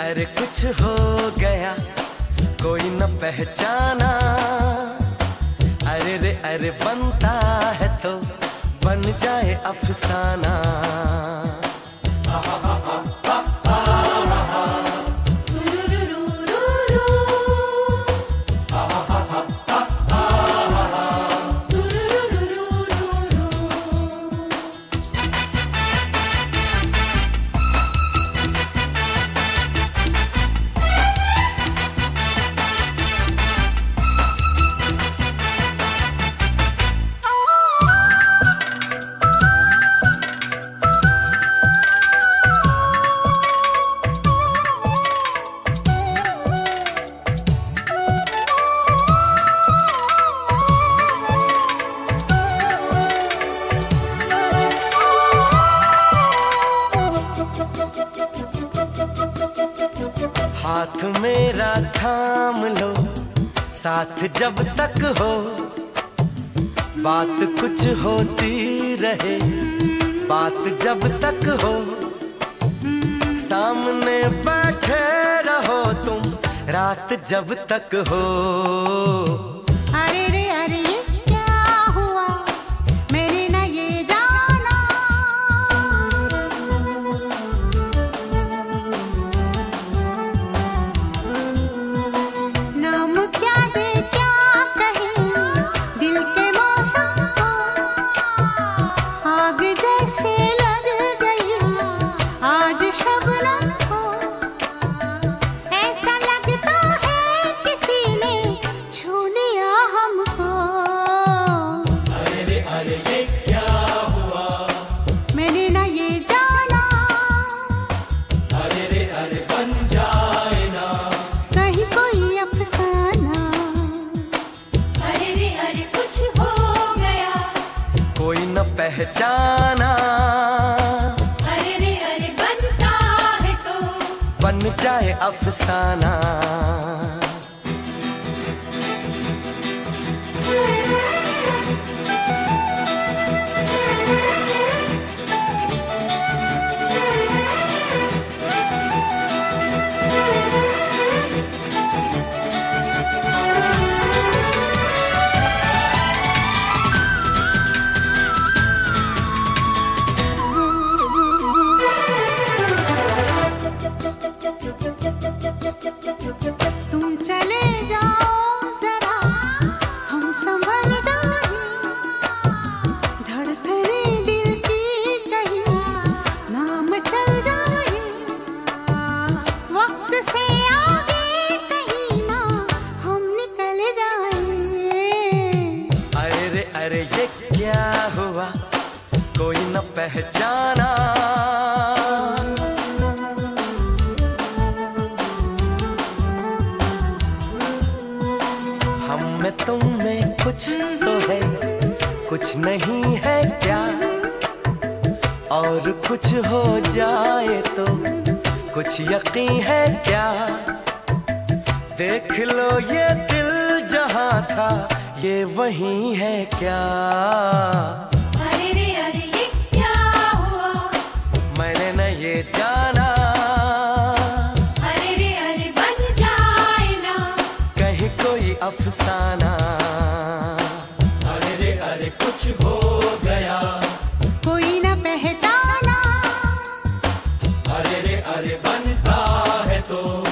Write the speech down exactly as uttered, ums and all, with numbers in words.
अरे कुछ हो गया कोई न पहचाना। अरे रे अरे बनता है तो बन जाए अफसाना। हाथ मेरा थाम लो साथ जब तक हो, बात कुछ होती रहे बात जब तक हो। सामने बैठे रहो तुम रात जब तक हो। अरे रे अरे ये क्या हुआ मेरे न ये जाना। नाम क्या दे क्या कहे दिल के मौसम को। आग जैसे लग गई आज शबनम को। ऐसा लगता है किसी ने छू लिया हमको। अरे रे अरे ये क्या हुआ मैंने न ये जाना। अरे रे अरे बन जाए ना कहीं कोई अफसाना। अरे रे अरे कुछ हो गया कोई न पहचाना। अरे रे अरे बनता है तो बन जाए अफसाना। तुम चले जाओ जरा हम संभल जाए। धड़कने दिल की कहीं नाम चल जाए। वक्त से आगे कहीं ना हम निकल जाए। अरे रे अरे ये क्या हुआ कोई न पहचाना। हम में तुम में कुछ तो है कुछ नहीं है क्या। और कुछ हो जाए तो कुछ यकीन है क्या। देख लो ये दिल जहां था ये वही है क्या। अरे रे अरे ये क्या हुआ मैंने न ये जाना। अरे रे अरे बन जाए ना कहीं कोई अफसाना। अरे रे अरे कुछ हो गया कोई न पहचाना। अरे रे अरे बनता है तो